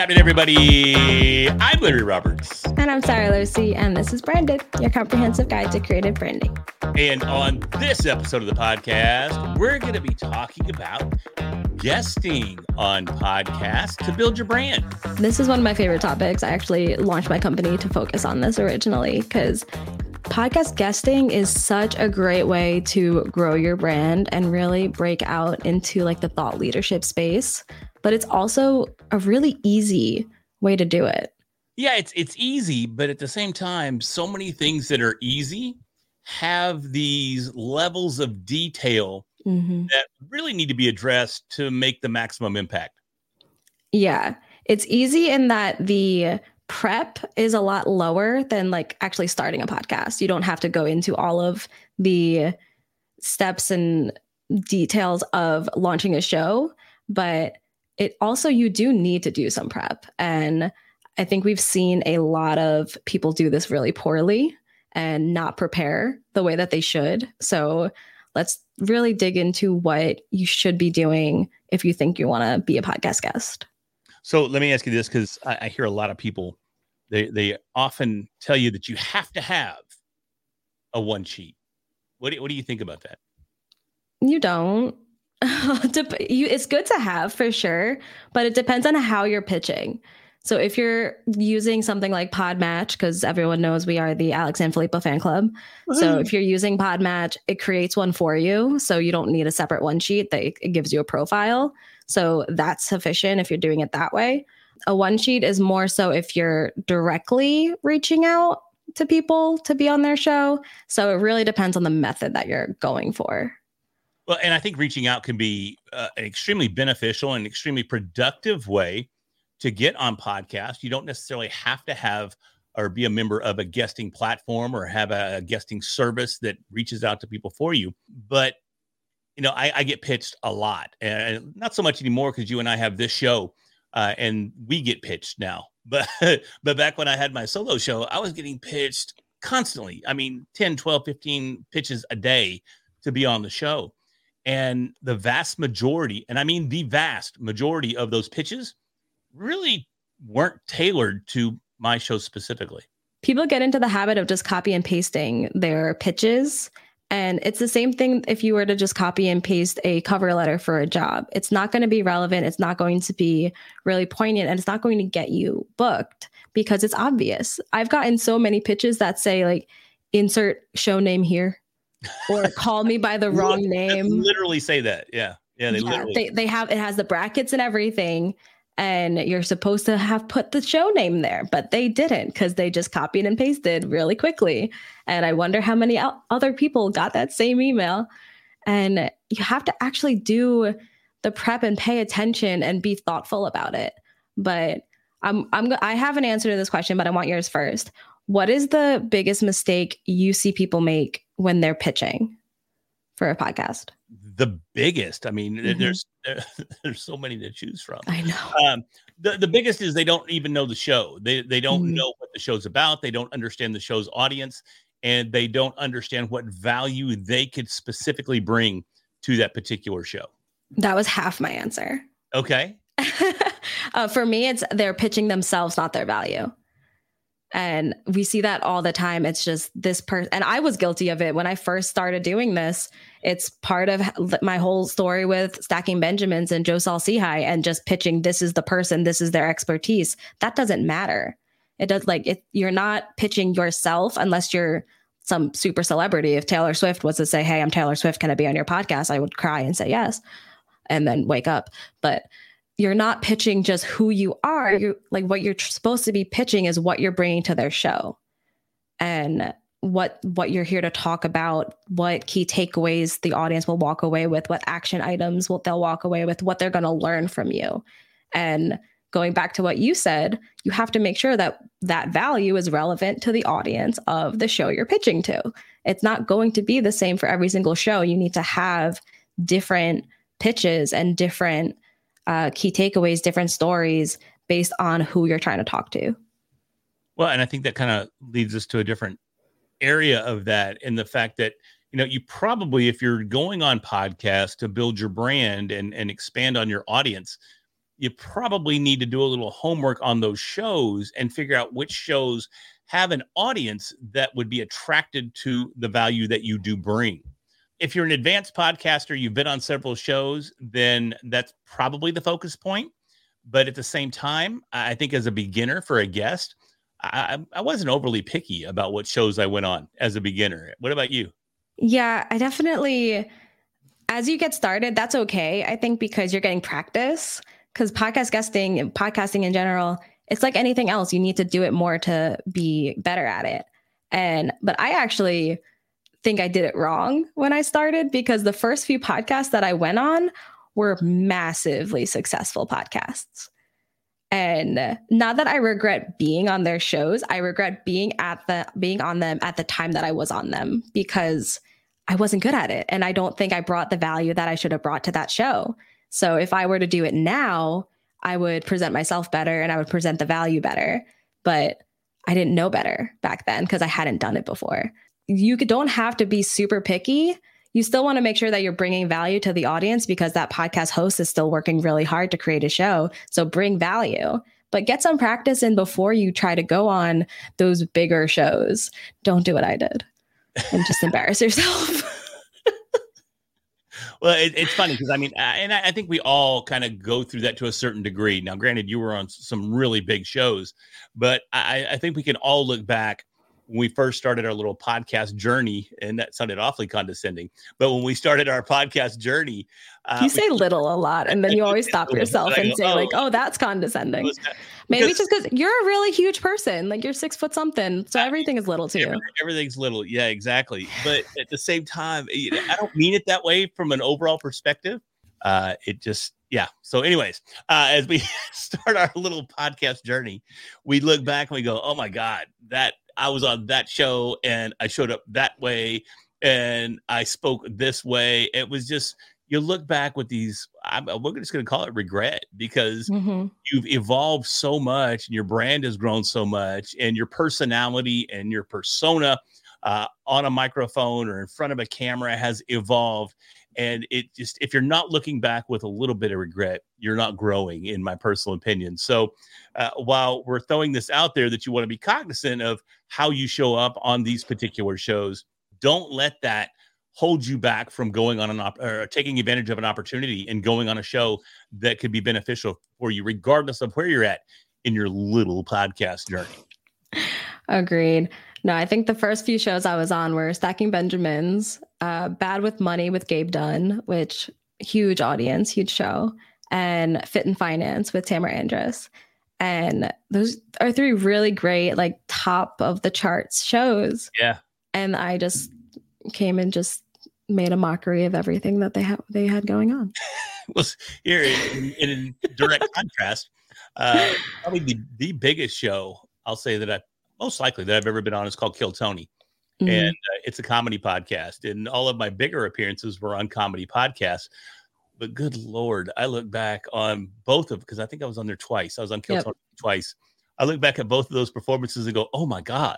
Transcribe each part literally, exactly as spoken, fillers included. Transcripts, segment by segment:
happening, everybody? I'm Larry Roberts. And I'm Sarah Lucy, and this is Branded, your comprehensive guide to creative branding. And on this episode of the podcast, we're going to be talking about guesting on podcasts to build your brand. This is one of my favorite topics. I actually launched my company to focus on this originally because podcast guesting is such a great way to grow your brand and really break out into like the thought leadership space. But it's also a really easy way to do it. Yeah, it's it's easy, but at the same time, so many things that are easy have these levels of detail mm-hmm. that really need to be addressed to make the maximum impact. Yeah, it's easy in that the prep is a lot lower than like actually starting a podcast. You don't have to go into all of the steps and details of launching a show, but it also, you do need to do some prep. And I think we've seen a lot of people do this really poorly and not prepare the way that they should. So let's really dig into what you should be doing if you think you want to be a podcast guest. So let me ask you this, because I, I hear a lot of people, they, they often tell you that you have to have a one sheet. What do, what do you think about that? You don't. It's good to have for sure, but it depends on how you're pitching. So if you're using something like Podmatch, because everyone knows we are the Alex and Filippo fan club. Mm-hmm. So if you're using Podmatch, it creates one for you. So you don't need a separate one sheet. That it gives you a profile. So that's sufficient if you're doing it that way. A one sheet is more so if you're directly reaching out to people to be on their show. So it really depends on the method that you're going for. Well, and I think reaching out can be uh, an extremely beneficial and extremely productive way to get on podcasts. You don't necessarily have to have or be a member of a guesting platform or have a, a guesting service that reaches out to people for you. But, you know, I, I get pitched a lot, and not so much anymore because you and I have this show uh, and we get pitched now. But but back when I had my solo show, I was getting pitched constantly. I mean, ten, twelve, fifteen pitches a day to be on the show. And the vast majority, and I mean the vast majority of those pitches really weren't tailored to my show specifically. People get into the habit of just copy and pasting their pitches. And it's the same thing if you were to just copy and paste a cover letter for a job. It's not going to be relevant. It's not going to be really poignant, and it's not going to get you booked because it's obvious. I've gotten so many pitches that say like, insert show name here. Or call me by the wrong name. Literally say that. Yeah. Yeah. They yeah, literally. They, they have, it has the brackets and everything. And you're supposed to have put the show name there, but they didn't because they just copied and pasted really quickly. And I wonder how many other people got that same email. And you have to actually do the prep and pay attention and be thoughtful about it. But I'm, I'm, I have an answer to this question, but I want yours first. What is the biggest mistake you see people make when they're pitching for a podcast? The biggest. I mean, mm-hmm. there's there's so many to choose from. I know. Um, the, the biggest is they don't even know the show. They they don't mm-hmm. know what the show's about. They don't understand the show's audience, and they don't understand what value they could specifically bring to that particular show. That was half my answer. Okay. uh, for me, it's they're pitching themselves, not their value. And we see that all the time. It's just this person. And I was guilty of it when I first started doing this. It's part of my whole story with Stacking Benjamins and Joe Saul-Sehy and just pitching, this is the person, this is their expertise. That doesn't matter. It does like it, you're not pitching yourself unless you're some super celebrity. If Taylor Swift was to say, hey, I'm Taylor Swift, can I be on your podcast? I would cry and say yes and then wake up. But you're not pitching just who you are. You're like what you're supposed to be pitching is what you're bringing to their show and what what you're here to talk about, what key takeaways the audience will walk away with, what action items will they'll walk away with, what they're going to learn from you. And going back to what you said, you have to make sure that that value is relevant to the audience of the show you're pitching to. It's not going to be the same for every single show. You need to have different pitches and different uh, key takeaways, different stories based on who you're trying to talk to. Well, and I think that kind of leads us to a different area of that, in the fact that, you know, you probably, if you're going on podcasts to build your brand and, and expand on your audience, you probably need to do a little homework on those shows and figure out which shows have an audience that would be attracted to the value that you do bring. If you're an advanced podcaster, you've been on several shows, then that's probably the focus point. But at the same time, I think as a beginner for a guest, I, I wasn't overly picky about what shows I went on as a beginner. What about you? Yeah, I definitely, as you get started, that's okay. I think because you're getting practice, because podcast guesting and podcasting in general, it's like anything else. You need to do it more to be better at it. And, but I actually think I did it wrong when I started, because the first few podcasts that I went on were massively successful podcasts. And not that I regret being on their shows, I regret being at the being on them at the time that I was on them, because I wasn't good at it. And I don't think I brought the value that I should have brought to that show. So if I were to do it now, I would present myself better and I would present the value better. But I didn't know better back then because I hadn't done it before. You don't have to be super picky. You still want to make sure that you're bringing value to the audience, because that podcast host is still working really hard to create a show. So bring value, but get some practice in before you try to go on those bigger shows. Don't do what I did and just embarrass yourself. Well, it, it's funny because I mean, and I, I think we all kind of go through that to a certain degree. Now, granted, you were on some really big shows, but I, I think we can all look back when we first started our little podcast journey, and that sounded awfully condescending, but when we started our podcast journey, uh, you say we, little a lot, and then you always stop yourself and go, say oh, like, oh, that's condescending. Maybe it's just because you're a really huge person, like you're six foot something. So everything is little to you. Everything's little. Yeah, exactly. But at the same time, I don't mean it that way from an overall perspective. Uh, it just, yeah. So anyways, uh, as we start our little podcast journey, we look back and we go, oh my God, that I was on that show and I showed up that way and I spoke this way. It was just, you look back with these, I'm, we're just going to call it regret, because mm-hmm. you've evolved so much and your brand has grown so much, and your personality and your persona uh, on a microphone or in front of a camera has evolved. And it just, if you're not looking back with a little bit of regret, you're not growing, in my personal opinion. So uh, while we're throwing this out there that you want to be cognizant of how you show up on these particular shows, don't let that hold you back from going on an op- or taking advantage of an opportunity and going on a show that could be beneficial for you, regardless of where you're at in your little podcast journey. Agreed. No, I think the first few shows I was on were Stacking Benjamins, uh, Bad with Money with Gabe Dunn, which huge audience, huge show, and Fit and Finance with Tamara Andress. And those are three really great, like top of the charts shows. Yeah. And I just came and just made a mockery of everything that they had they had going on. Well, here in, in direct contrast, uh, probably the, the biggest show I'll say that I most likely that I've ever been on is called Kill Tony. Mm-hmm. And uh, it's a comedy podcast. And all of my bigger appearances were on comedy podcasts. But good Lord, I look back on both of, because I think I was on there twice. I was on Kill yep. Tony twice. I look back at both of those performances and go, oh my God,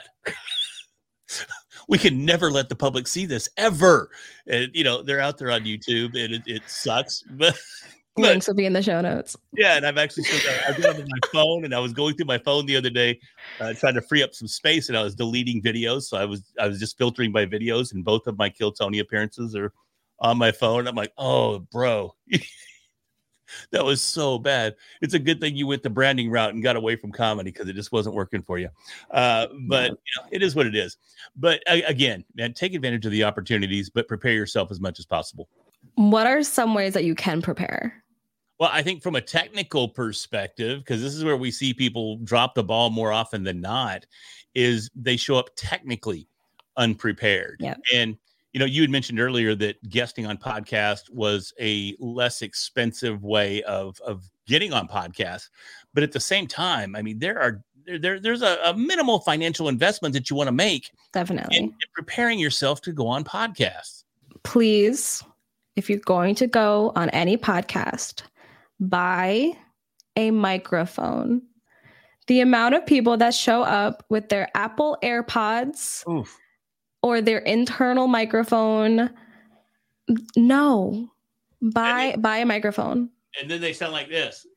we can never let the public see this ever. And, you know, they're out there on YouTube and it, it sucks. But But, links will be in the show notes. Yeah, and I've actually I did it on my phone, and I was going through my phone the other day, uh, trying to free up some space, and I was deleting videos. So I was I was just filtering my videos, and both of my Kill Tony appearances are on my phone. I'm like, oh, bro, that was so bad. It's a good thing you went the branding route and got away from comedy, because it just wasn't working for you. Uh, but you know, it is what it is. But uh, again, man, take advantage of the opportunities, but prepare yourself as much as possible. What are some ways that you can prepare? Well, I think from a technical perspective, because this is where we see people drop the ball more often than not, is they show up technically unprepared. Yep. And, you know, you had mentioned earlier that guesting on podcast was a less expensive way of, of getting on podcasts. But at the same time, I mean, there are there, there's a, a minimal financial investment that you want to make. Definitely. In, in preparing yourself to go on podcasts. Please, if you're going to go on any podcast, buy a microphone. The amount of people that show up with their Apple AirPods Oof. or their internal microphone, no, buy then, buy a microphone. And then they sound like this.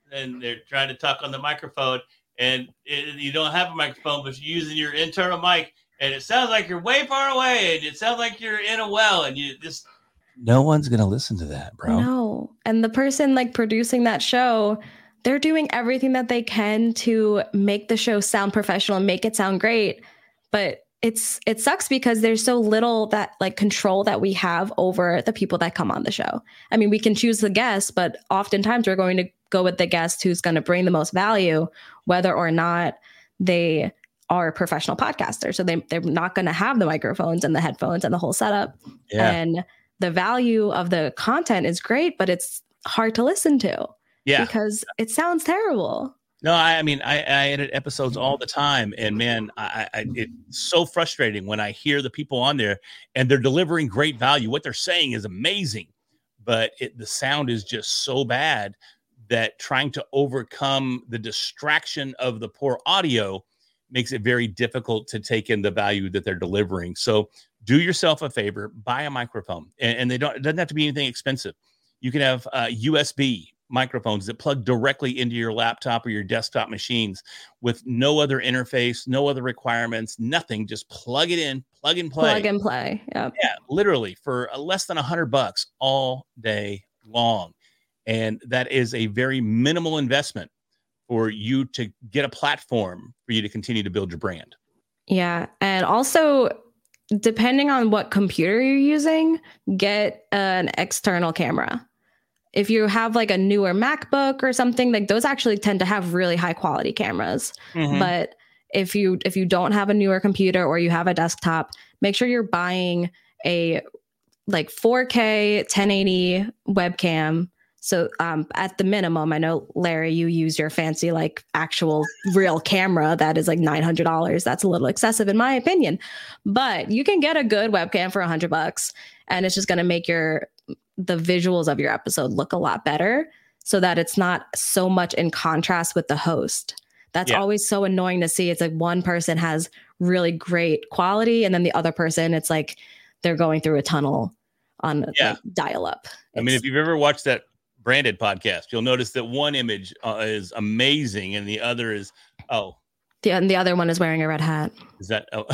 and they're trying to talk on the microphone, and it, you don't have a microphone, but you're using your internal mic, and it sounds like you're way far away, and it sounds like you're in a well, and you just no one's gonna listen to that, bro. No, and the person like producing that show, they're doing everything that they can to make the show sound professional and make it sound great, but it's it sucks because there's so little that like control that we have over the people that come on the show. I mean, we can choose the guest, but oftentimes we're going to go with the guest who's going to bring the most value, whether or not they are professional podcasters. So they, they're not going to have the microphones and the headphones and the whole setup. Yeah. And the value of the content is great, but it's hard to listen to. Yeah. Because it sounds terrible. No, I, I mean, I, I edit episodes all the time, and man, I, I, it's so frustrating when I hear the people on there and they're delivering great value. What they're saying is amazing, but it, the sound is just so bad that trying to overcome the distraction of the poor audio makes it very difficult to take in the value that they're delivering. So do yourself a favor, buy a microphone, and, and they don't, it doesn't have to be anything expensive. You can have uh, U S B microphones that plug directly into your laptop or your desktop machines with no other interface, no other requirements, nothing. Just plug it in, plug and play. Plug and play. Yep. Yeah, literally for less than a hundred bucks all day long. And that is a very minimal investment for you to get a platform for you to continue to build your brand. Yeah. And also, depending on what computer you're using, get an external camera. If you have like a newer MacBook or something, like those actually tend to have really high quality cameras. Mm-hmm. But if you if you don't have a newer computer or you have a desktop, make sure you're buying a like four K ten eighty webcam. So um, at the minimum, I know, Larry, you use your fancy like actual real camera that is like nine hundred dollars. That's a little excessive in my opinion, but you can get a good webcam for a hundred bucks, and it's just going to make your the visuals of your episode look a lot better so that it's not so much in contrast with the host. That's yeah. always so annoying to see. It's like one person has really great quality, and then the other person, it's like they're going through a tunnel on yeah. like, dial up. It's, I mean, if you've ever watched that Branded podcast, you'll notice that one image uh, is amazing and the other is, oh. The, and the other one is wearing a red hat. Is that, oh.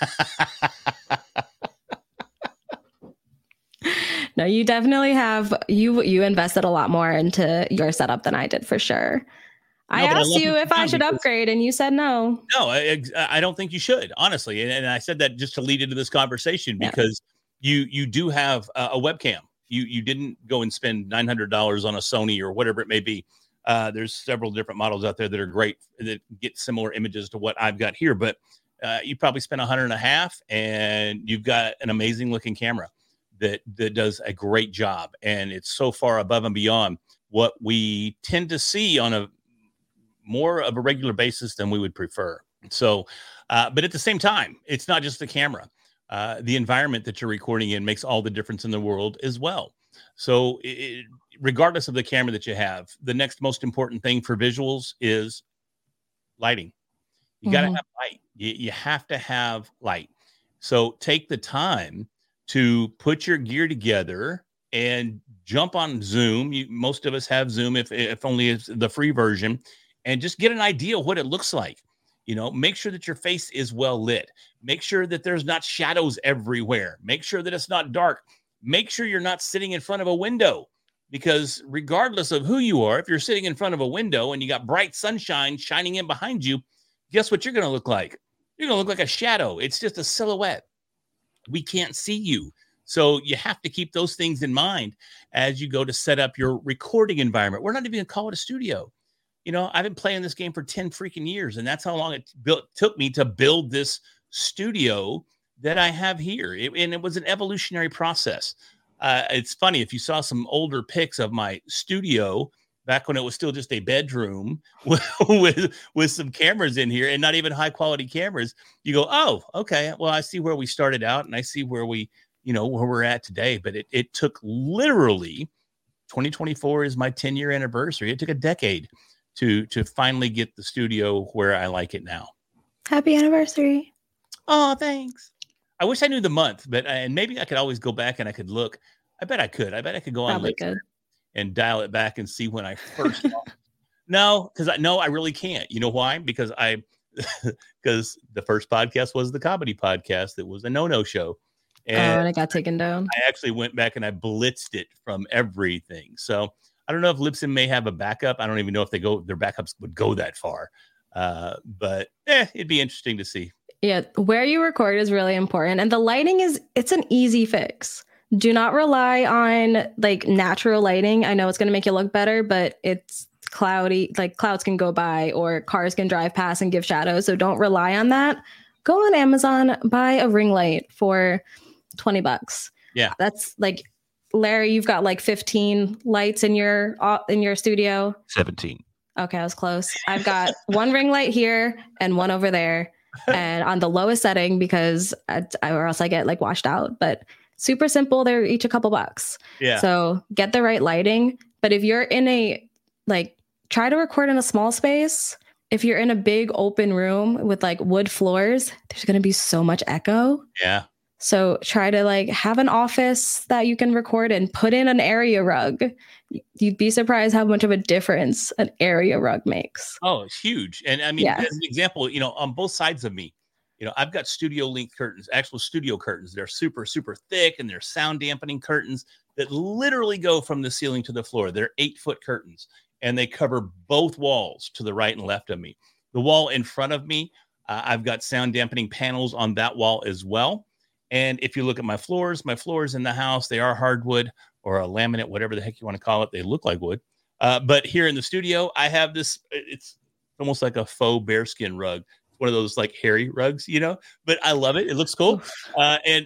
No, you definitely have, you you invested a lot more into your setup than I did for sure. No, I asked I you if I should upgrade and you said no. No, I, I don't think you should, honestly. And, and I said that just to lead into this conversation because yeah. you you do have a, a webcam. You you didn't go and spend nine hundred dollars on a Sony or whatever it may be. Uh, there's several different models out there that are great that get similar images to what I've got here. But uh, you probably spent a hundred and a half and you've got an amazing looking camera that that does a great job. And it's so far above and beyond what we tend to see on a more of a regular basis than we would prefer. So, uh, but at the same time, it's not just the camera. Uh, the environment that you're recording in makes all the difference in the world as well. So it, regardless of the camera that you have, the next most important thing for visuals is lighting. You mm-hmm. got to have light. You, you have to have light. So take the time to put your gear together and jump on Zoom. You, most of us have Zoom, if, if only it's the free version, and just get an idea of what it looks like. You know, make sure that your face is well lit. Make sure that there's not shadows everywhere. Make sure that it's not dark. Make sure you're not sitting in front of a window, because regardless of who you are, if you're sitting in front of a window and you got bright sunshine shining in behind you, guess what you're going to look like? You're going to look like a shadow. It's just a silhouette. We can't see you. So you have to keep those things in mind as you go to set up your recording environment. We're not even going to call it a studio. You know, I've been playing this game for ten freaking years, and that's how long it built, took me to build this studio that I have here. It, and it was an evolutionary process. Uh, it's funny, if you saw some older pics of my studio back when it was still just a bedroom with, with, with some cameras in here and not even high quality cameras, you go, oh, okay, well, I see where we started out and I see where we, you know, where we're at today. But it, it took literally, twenty twenty-four is my ten year anniversary. It took a decade to to finally get the studio where I like it now. Happy anniversary. Oh, thanks. I wish I knew the month, but and maybe I could always go back and I could look. I bet I could. I bet I could go on Probably could. and dial it back and see when I first No, because I no, I really can't. You know why? Because I because the first podcast was the comedy podcast. It was a no-no show. And, oh, and it got taken down. I actually went back and I blitzed it from everything. So I don't know if Libsyn may have a backup. I don't even know if they go their backups would go that far. Uh, but eh, it'd be interesting to see. Yeah, where you record is really important. And the lighting is it's an easy fix. Do not rely on like natural lighting. I know it's going to make you look better, but it's cloudy. Like clouds can go by or cars can drive past and give shadows. So don't rely on that. Go on Amazon, buy a ring light for twenty bucks. Yeah. That's like, Larry, you've got like fifteen lights in your uh, in your studio. seventeen. Okay, I was close. I've got one ring light here and one over there, and on the lowest setting because I, or else I get like washed out. But super simple. They're each a couple bucks. Yeah. So get the right lighting. But if you're in a like, try to record in a small space. If you're in a big open room with like wood floors, there's going to be so much echo. Yeah. So try to like have an office that you can record in, put in an area rug. You'd be surprised how much of a difference an area rug makes. Oh, it's huge. And I mean, Yeah. as an example, you know, on both sides of me, you know, I've got studio length curtains, actual studio curtains. They're super, super thick and they're sound dampening curtains that literally go from the ceiling to the floor. They're eight foot curtains and they cover both walls to the right and left of me. The wall in front of me, uh, I've got sound dampening panels on that wall as well. And if you look at my floors, my floors in the house, they are hardwood or a laminate, whatever the heck you want to call it. They look like wood. Uh, but here in the studio, I have this, it's almost like a faux bearskin rug. One of those like hairy rugs, you know, but I love it. It looks cool. Uh, and,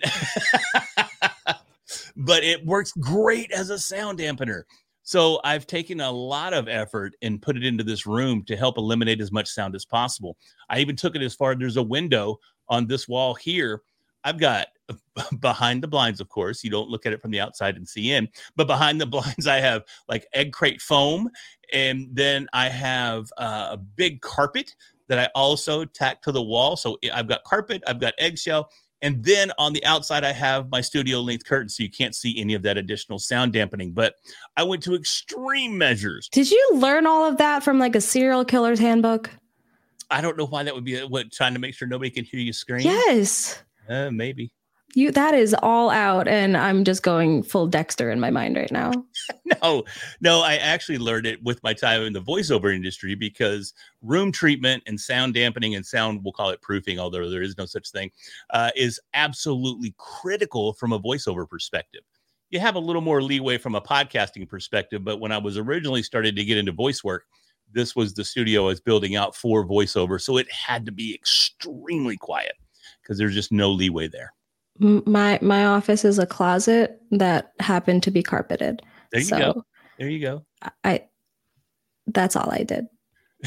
but it works great as a sound dampener. So I've taken a lot of effort and put it into this room to help eliminate as much sound as possible. I even took it as far, there's a window on this wall here. I've got behind the blinds, of course, you don't look at it from the outside and see in, but behind the blinds, I have like egg crate foam. And then I have uh, a big carpet that I also tack to the wall. So I've got carpet, I've got eggshell. And then on the outside, I have my studio length curtain. So you can't see any of that additional sound dampening, but I went to extreme measures. Did you learn all of that from like a serial killer's handbook? I don't know why that would be what, trying to make sure nobody can hear you scream. Yes. Uh, maybe. You that is all out, and I'm just going full Dexter in my mind right now. no, no, I actually learned it with my time in the voiceover industry because room treatment and sound dampening and sound, we'll call it proofing, although there is no such thing, uh, is absolutely critical from a voiceover perspective. You have a little more leeway from a podcasting perspective, but when I was originally started to get into voice work, this was the studio I was building out for voiceover, so it had to be extremely quiet because there's just no leeway there. My my office is a closet that happened to be carpeted. There you so go. There you go. I that's all I did.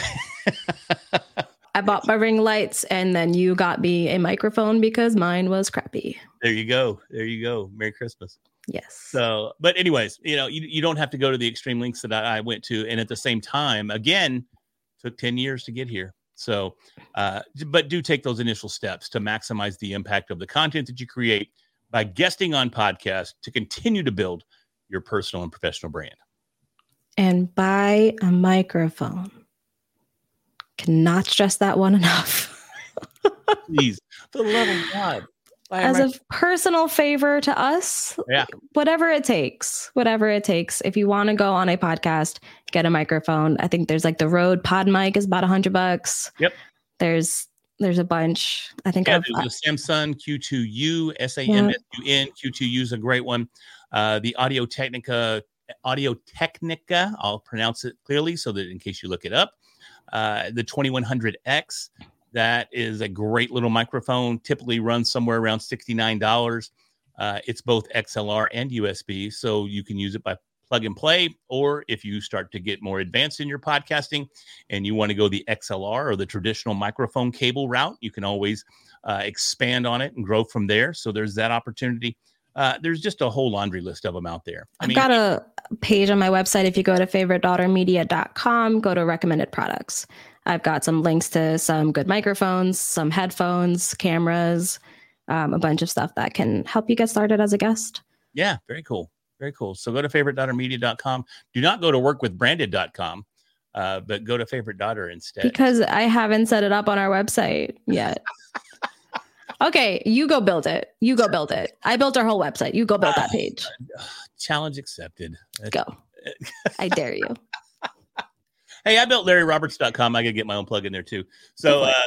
I bought my ring lights and then you got me a microphone because mine was crappy. There you go. There you go. Merry Christmas. Yes. So, but anyways, you know, you, you don't have to go to the extreme lengths that I, I went to. And at the same time, again, took ten years to get here. So, uh, but do take those initial steps to maximize the impact of the content that you create by guesting on podcasts to continue to build your personal and professional brand. And buy a microphone. Cannot stress that one enough. Please, for the love of God. As a personal favor to us, yeah. whatever it takes, whatever it takes. If you want to go on a podcast, get a microphone. I think there's like the Rode Pod mic is about a hundred bucks. Yep. There's there's a bunch. I think yeah, I've, there's the Samsung Q two U, S A M S U N. Q two U is a great one. Uh, the Audio Technica, Audio Technica, I'll pronounce it clearly so that in case you look it up. Uh, the twenty-one hundred X. That is a great little microphone, typically runs somewhere around sixty-nine dollars. Uh, it's both X L R and U S B, so you can use it by plug and play, or if you start to get more advanced in your podcasting and you want to go the X L R or the traditional microphone cable route, you can always uh, expand on it and grow from there. So there's that opportunity. Uh, there's just a whole laundry list of them out there. I I've mean, got a page on my website. If you go to favorite daughter media dot com, go to recommended products. I've got some links to some good microphones, some headphones, cameras, um, a bunch of stuff that can help you get started as a guest. Yeah, very cool. Very cool. So go to favorite daughter media dot com. Do not go to work with branded dot com. Uh, but go to favorite daughter instead. Because I haven't set it up on our website yet. Okay, you go build it. You go build it. I built our whole website. You go build that page. Uh, challenge accepted. Go. I dare you. Hey, I built Larry Roberts dot com. I gotta get my own plug in there too. So uh,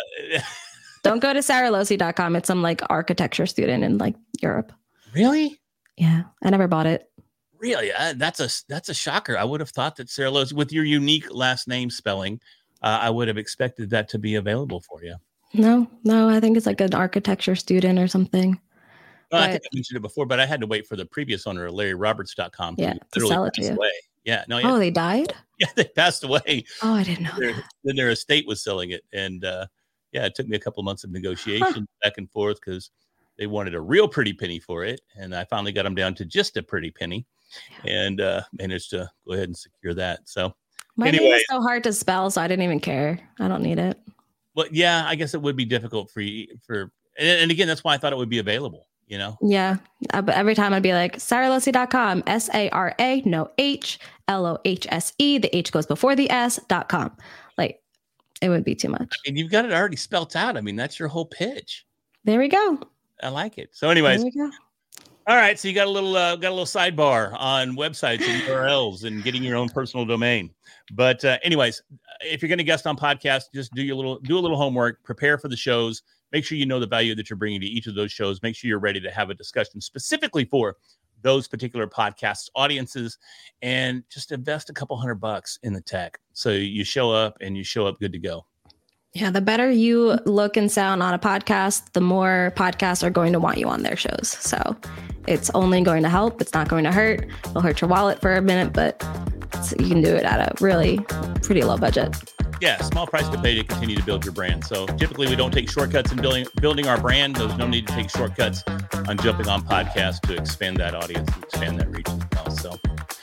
don't go to Sarah Losi dot com. It's some like architecture student in like Europe. Really? Yeah, I never bought it. Really? Uh, that's a that's a shocker. I would have thought that Sarah Losi, with your unique last name spelling, uh, I would have expected that to be available for you. No, no, I think it's like an architecture student or something. Well, but, I think I mentioned it before, but I had to wait for the previous owner of Larry Roberts dot com yeah, to, to sell it to you. Away. Yeah, no. Oh, yeah. they died? Yeah, they passed away. Oh, I didn't know their, that. Then their estate was selling it, and uh, yeah, it took me a couple of months of negotiation huh. back and forth because they wanted a real pretty penny for it, and I finally got them down to just a pretty penny, yeah. and uh, managed to go ahead and secure that. So, my anyway, name is so hard to spell, so I didn't even care. I don't need it. Well, yeah, I guess it would be difficult for you for, and, and again, that's why I thought it would be available, you know? Yeah. Uh, but every time I'd be like, Sarah Losi dot com, S A R A, no H, L O H S E. The H goes before the S dot com. Like, it would be too much. I mean, you've got it already spelt out. I mean, that's your whole pitch. There we go. I like it. So anyways, there we go. All right. So you got a little, uh, got a little sidebar on websites and U R Ls and getting your own personal domain. But uh, anyways, if you're going to guest on podcasts, just do your little, do a little homework, prepare for the shows, make sure you know the value that you're bringing to each of those shows. Make sure you're ready to have a discussion specifically for those particular podcasts audiences, and just invest a couple hundred bucks in the tech. So you show up and you show up good to go. Yeah. The better you look and sound on a podcast, the more podcasts are going to want you on their shows. So it's only going to help. It's not going to hurt. It'll hurt your wallet for a minute, but you can do it at a really pretty low budget. Yeah, small price to pay to continue to build your brand. So typically we don't take shortcuts in building building our brand. There's no need to take shortcuts on jumping on podcasts to expand that audience and expand that reach as well. So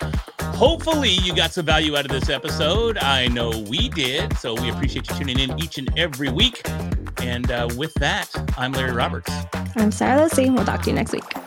hopefully you got some value out of this episode. I know we did. So we appreciate you tuning in each and every week. And uh, with that, I'm Larry Roberts. I'm Sarah Losi. We'll talk to you next week.